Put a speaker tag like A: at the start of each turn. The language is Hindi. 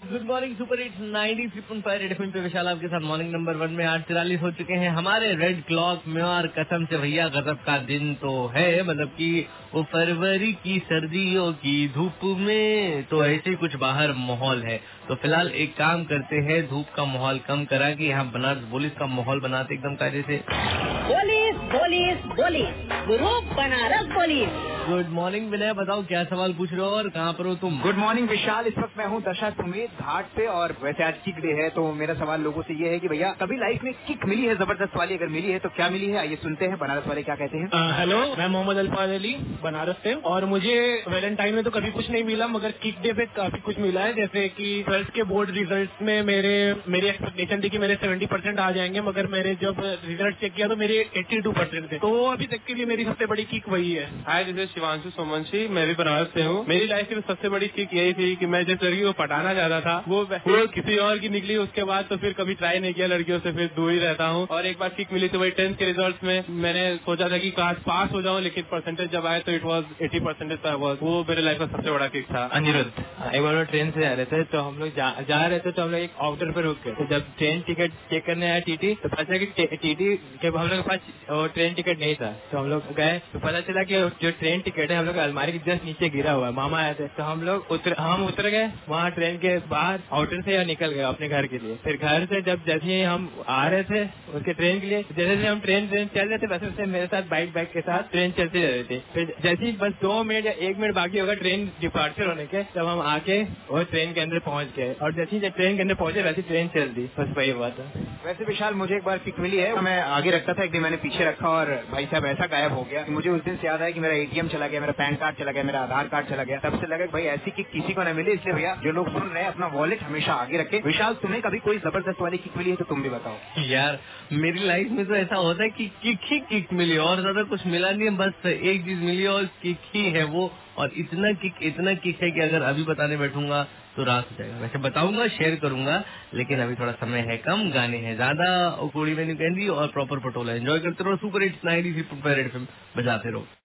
A: Good morning super hits 93.5 red FM पे विशाल आपके साथ मॉर्निंग नंबर 1 में 8:43 हो चुके हैं हमारे रेड क्लॉक में। और कसम से भैया गजब का दिन तो है, मतलब कि वो फरवरी की सर्दियों की धूप में तो ऐसे कुछ बाहर माहौल है। तो फिलहाल एक काम करते हैं, धूप का माहौल कम करा के यहाँ बनारस पुलिस का माहौल बनाते एकदम कायदे से।
B: Police group Banaras police.
A: Good morning Vinay, बताओ क्या सवाल पूछ रहे हो और कहाँ पर हो तुम?
C: गुड मॉर्निंग विशाल, इस वक्त मैं हूँ दशा सुमेध घाट पे और वैसे आज किक डे है। तो मेरा सवाल लोगों से ये है कि भैया कभी लाइफ में किक मिली है जबरदस्त वाली? अगर मिली है तो क्या मिली है, आइए सुनते हैं बनारस वाले क्या कहते हैं।
D: हेलो, मैं मोहम्मद अल्फाज अली बनारस से। और मुझे वैलेंटाइन में तो कभी कुछ नहीं मिला, मगर किक डे पे काफी कुछ मिला है। जैसे कि 12th के बोर्ड रिजल्ट में मेरी एक्सपेक्टेशन थी कि मेरे 70% आ जाएंगे, मगर मेरे जब रिजल्ट चेक किया तो मेरे 82% थे। तो अभी तक के लिए मेरी सबसे बड़ी किक वही है।
E: Hi, this is Shivanshu Somvanshi, मैं भी बनारस से हूँ। मेरी लाइफ की सबसे बड़ी किक यही थी कि मैं जिस लड़की को पटाना चाहता था वो किसी और की निकली। उसके बाद तो फिर कभी ट्राई नहीं किया लड़कियों से, फिर दूर ही रहता हूँ। और एक बार किक मिली तो वही 10th के रिजल्ट में मैंने सोचा था कि काश पास हो जाऊँ, लेकिन परसेंटेज जब आए तो इट वॉज 80% था। वो मेरे लाइफ का सबसे बड़ा किक था।
F: अनिरुद्ध, एक बार ट्रेन से जा रहे थे तो हम लोग जा रहे थे तो हम लोग एक आउटर पर रुक गए। तो जब ट्रेन टिकट चेक करने आया टीटी तो पता चला कि टीटी के हम लोग के पास ट्रेन टिकट नहीं था। तो हम लोग गए तो पता चला कि जो ट्रेन टिकट है हम लोग अलमारी के जस्ट नीचे गिरा हुआ है। मामा आए थे तो हम उतर गए वहाँ ट्रेन के बाहर आउटर से निकल गए अपने घर के लिए। फिर घर से जब जैसे ही हम आ रहे थे उसके ट्रेन के लिए, जैसे हम ट्रेन चल रहे थे वैसे वैसे मेरे साथ बाइक के साथ ट्रेन चलती रह रही थी। फिर जैसे ही बस 2 मिनट या 1 मिनट बाकी होगा ट्रेन डिपार्चर होने के, तब हम आके वो ट्रेन के अंदर पहुंच गए। और जैसे ही ट्रेन के अंदर पहुंचे वैसे ट्रेन चल दी। बस वही हुआ था।
C: वैसे विशाल मुझे एक बार किक मिली है। मैं आगे रखता था, एक दिन मैंने पीछे रखा और भाई साहब ऐसा गायब हो गया। मुझे उस दिन से याद है कि मेरा एटीएम चला गया, मेरा पैन कार्ड चला गया, मेरा आधार कार्ड चला गया। तब से लगा भाई ऐसी किक किसी को न मिले। इसलिए भैया जो लोग सुन रहे हैं अपना वॉलेट हमेशा आगे रखें। विशाल, तुम्हें कभी कोई जबरदस्त वाली किक मिली है तो तुम भी बताओ।
A: यार मेरी लाइफ में तो ऐसा होता है कि किक ही किक मिली और ज्यादा कुछ मिला नहीं है। बस एक चीज मिली और किक ही है वो। और इतना किक है कि अगर अभी बताने बैठूंगा तो रात हो जाएगा। वैसे बताऊंगा, शेयर करूंगा, लेकिन अभी थोड़ा समय है कम, गाने हैं ज्यादा। कोड़ी मैंने कैंडी और प्रॉपर पटोला एंजॉय करते रहो। सुपर हिट्स 93.5 रेड एफएम बजाते रहो।